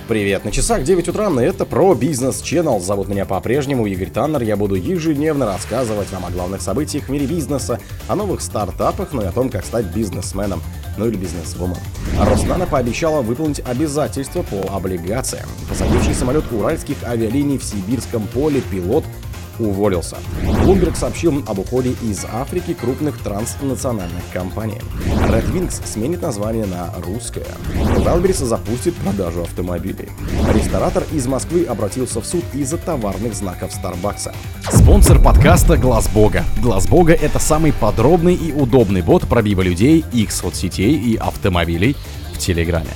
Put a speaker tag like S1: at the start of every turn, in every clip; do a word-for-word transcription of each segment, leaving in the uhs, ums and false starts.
S1: Привет, на часах девять утра, и это про Business Channel. Зовут меня по-прежнему Игорь Таннер. Я буду ежедневно рассказывать вам о главных событиях в мире бизнеса, о новых стартапах, ну и о том, как стать бизнесменом, ну или бизнесвумен. Роснано пообещала выполнить обязательства по облигациям. Посадивший самолет уральских авиалиний в Сибирском поле пилот уволился. Bloomberg сообщил об уходе из Африки крупных транснациональных компаний. Red Wings сменит название на русское. Wildberries запустит продажу автомобилей. Ресторатор из Москвы обратился в суд из-за товарных знаков Starbucks.
S2: Спонсор подкаста Глаз Бога. Глаз Бога — это самый подробный и удобный бот пробива людей, их соцсетей и автомобилей в Телеграме.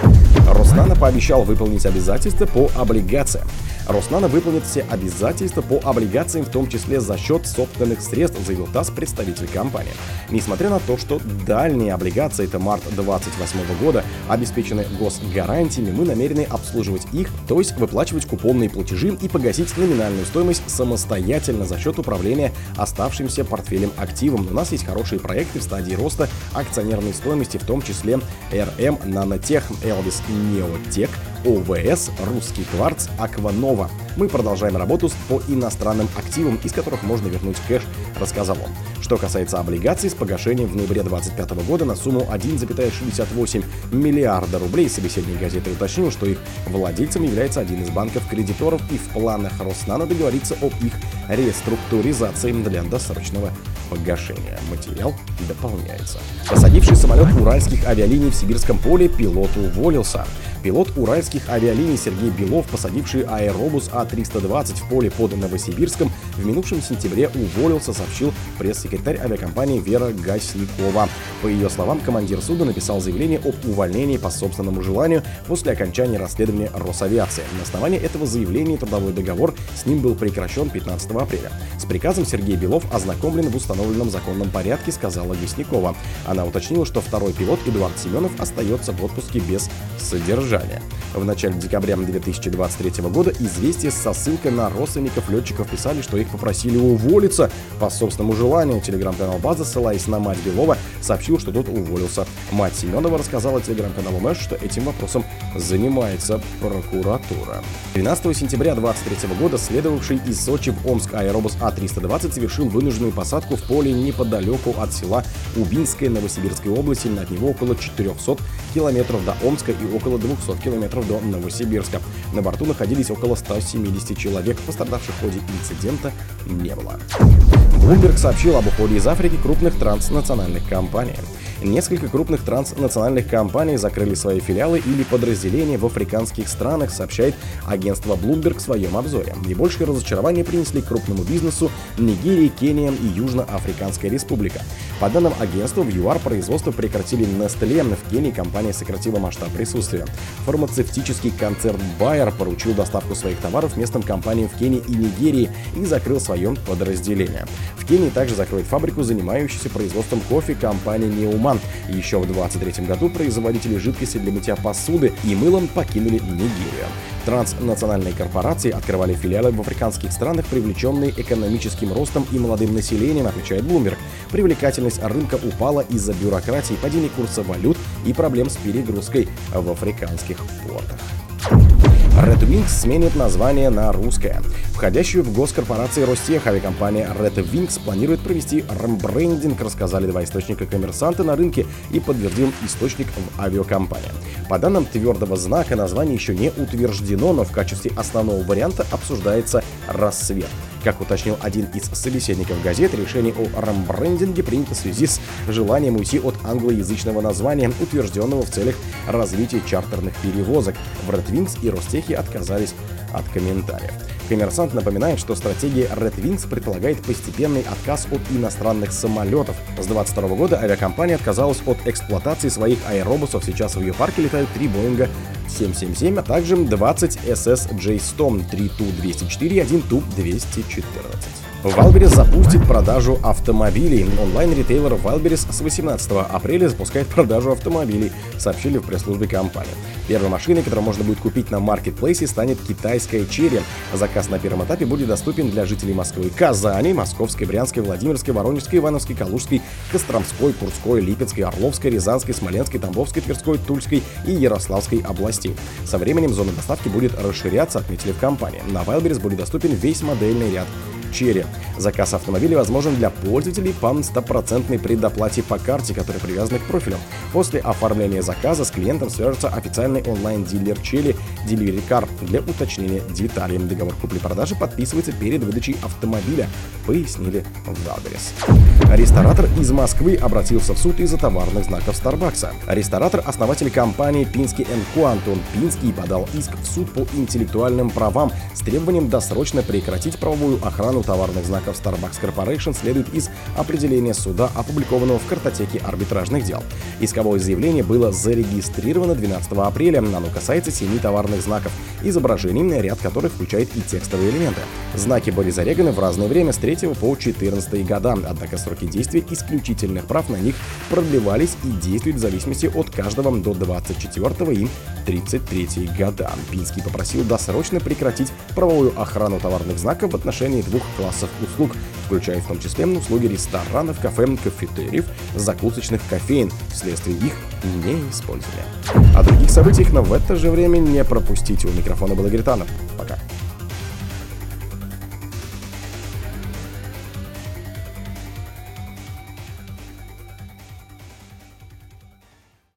S1: Роснано пообещал выполнить обязательства по облигациям. Роснано выполнит все обязательства по облигациям, в том числе за счет собственных средств, заявил ТАСС представитель компании. Несмотря на то, что дальние облигации, это март двадцать восьмого года, обеспечены госгарантиями, мы намерены обслуживать их, то есть выплачивать купонные платежи и погасить номинальную стоимость самостоятельно за счет управления оставшимся портфелем активом. У нас есть хорошие проекты в стадии роста акционерной стоимости, в том числе эр эм Нанотех, Элвис Неотек, о вэ эс, Русский Кварц, Акванова. Мы продолжаем работу по иностранным активам, из которых можно вернуть кэш, рассказал он. Что касается облигаций, с погашением в ноябре двадцать пятого года на сумму один целых шестьдесят восемь миллиарда рублей, собеседник газеты уточнил, что их владельцем является один из банков-кредиторов, и в планах Роснано договориться об их реструктуризации для досрочного погашения. Материал дополняется. Посадивший самолет уральских авиалиний в Сибирском поле пилот уволился. Пилот уральских авиалиний Сергей Белов, посадивший аэробус А триста двадцать в поле под Новосибирском, в минувшем сентябре уволился, сообщил пресс-секретарь авиакомпании Вера Гасникова. По ее словам, командир судна написал заявление об увольнении по собственному желанию после окончания расследования Росавиации. На основании этого заявления трудовой договор с ним был прекращен пятнадцатого апреля. С приказом Сергей Белов ознакомлен в установленном законном порядке, сказала Гасникова. Она уточнила, что второй пилот Эдуард Семенов остается в отпуске без содержания. В начале декабря две тысячи двадцать третьего года «Известия» со ссылкой на родственников летчиков писали, что их попросили уволиться по собственному желанию. Телеграм-канал «База», ссылаясь на мать Белова, сообщил, что тот уволился. Мать Семенова рассказала телеграм-каналу Мэш, что этим вопросом занимается прокуратура. тринадцатого сентября две тысячи двадцать третьего года следовавший из Сочи в Омск аэробус А триста двадцать совершил вынужденную посадку в поле неподалеку от села Убинское Новосибирской области. От него около четырехсот километров до Омска и около двухсот километров до Новосибирска. На борту находились около ста семидесяти человек. Пострадавших в ходе инцидента не было. Bloomberg сообщил об уходе из Африки крупных транснациональных компаний. Несколько крупных транснациональных компаний закрыли свои филиалы или подразделения в африканских странах, сообщает агентство Bloomberg в своем обзоре. Наибольшее разочарование принесли крупному бизнесу Нигерия, Кения и Южноафриканская республика. По данным агентства, в ЮАР производство прекратили Nestlé, в Кении компания сократила масштаб присутствия. Фармацевтический концерн Bayer поручил доставку своих товаров местным компаниям в Кении и Нигерии и закрыл свое подразделение. В Кении также закроет фабрику, занимающуюся производством кофе, компания Неуман. Еще в две тысячи двадцать третьем году производители жидкости для мытья посуды и мылом покинули Нигерию. Транснациональные корпорации открывали филиалы в африканских странах, привлеченные экономическим ростом и молодым населением, отмечает Bloomberg. Привлекательность рынка упала из-за бюрократии, падения курса валют и проблем с перегрузкой в африканских портах. Red Wings сменит название на русское. Входящую в госкорпорации Ростех авиакомпания Red Wings планирует провести рембрендинг, рассказали два источника «Коммерсанта» на рынке и подтвердил источник в авиакомпании. По данным твердого знака, название еще не утверждено, но в качестве основного варианта обсуждается «Рассвет». Как уточнил один из собеседников газеты, решение о рембрендинге принято в связи с желанием уйти от англоязычного названия, утвержденного в целях развития чартерных перевозок. В Red Wings и Ростехе отказались от комментариев. «Коммерсант» напоминает, что стратегия Red Wings предполагает постепенный отказ от иностранных самолетов. С двадцать второго года авиакомпания отказалась от эксплуатации своих аэробусов. Сейчас в ее парке летают три Боинга семь семь семь, а также двадцать эс эс Джей сто, три Ту двести четыре и один Ту двести четырнадцать. Wildberries запустит продажу автомобилей. Онлайн-ритейлер Wildberries с восемнадцатого апреля запускает продажу автомобилей, сообщили в пресс-службе компании. Первой машиной, которую можно будет купить на маркетплейсе, станет китайская Chery. Заказ на первом этапе будет доступен для жителей Москвы, Казани, Московской, Брянской, Владимирской, Воронежской, Ивановской, Калужской, Костромской, Курской, Липецкой, Орловской, Рязанской, Смоленской, Тамбовской, Тверской, Тульской и Ярославской областей. Со временем зона доставки будет расширяться, отметили в компании. На Wildberries будет доступен весь модельный ряд Chery. Заказ автомобиля возможен для пользователей по стопроцентной предоплате по карте, которая привязана к профилю. После оформления заказа с клиентом свяжется официальный онлайн-дилер Chery Delivery Car для уточнения деталей. Договор купли-продажи подписывается перед выдачей автомобиля, пояснили в Wildberries. Ресторатор из Москвы обратился в суд из-за товарных знаков Starbucks. Ресторатор, основатель компании Пинский энд Ко Антон Пинский подал иск в суд по интеллектуальным правам с требованием досрочно прекратить правовую охрану товарных знаков Starbucks Corporation следует из определения суда, опубликованного в картотеке арбитражных дел. Исковое заявление было зарегистрировано двенадцатого апреля. Оно касается семи товарных знаков, изображений, ряд которых включает и текстовые элементы. Знаки были зареганы в разное время с третьего по четырнадцатый года, однако сроки действия исключительных прав на них продлевались и действуют в зависимости от каждого до двадцать четвёртого и тридцать третьего года. Пинский попросил досрочно прекратить правовую охрану товарных знаков в отношении двух классов услуг, включая в том числе услуги ресторанов, кафе, кафетериев, закусочных кофеин, вследствие их неиспользования. О других событиях, но в это же время не пропустите. У микрофона был Игорь Таннер. Пока.